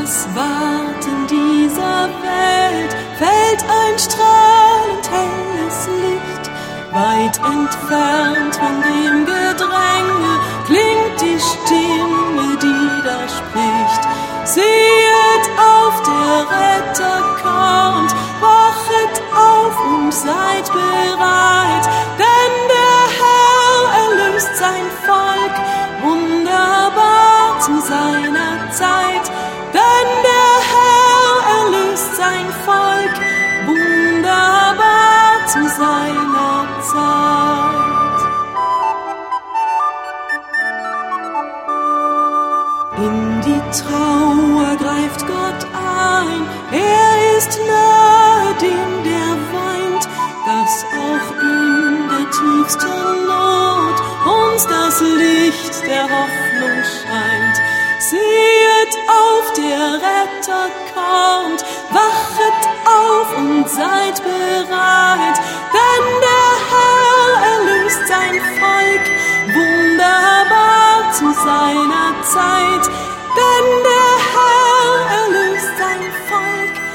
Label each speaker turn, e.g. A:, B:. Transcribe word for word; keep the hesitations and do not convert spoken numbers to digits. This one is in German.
A: das Warten dieser Welt fällt ein strahlend helles Licht. Weit entfernt von dem Gedränge klingt die Stimme, die da spricht. Sehet auf, der Retter kommt, wachet auf und seid bereit, denn der Herr erlöst sein Volk, wunderbar zu seiner Zeit. Denn der Herr erlöst sein Volk, wunderbar zu seiner Zeit. In die Trauer greift Gott ein, er ist nahe dem, der weint, dass auch in der tiefsten Not uns das Licht der Hoffnung scheint. Sehet auf, der Retter kommt, wachet auf und seid bereit, denn der Herr erlöst sein Volk, wunderbar zu seiner Zeit. Denn der Herr erlöst sein Volk,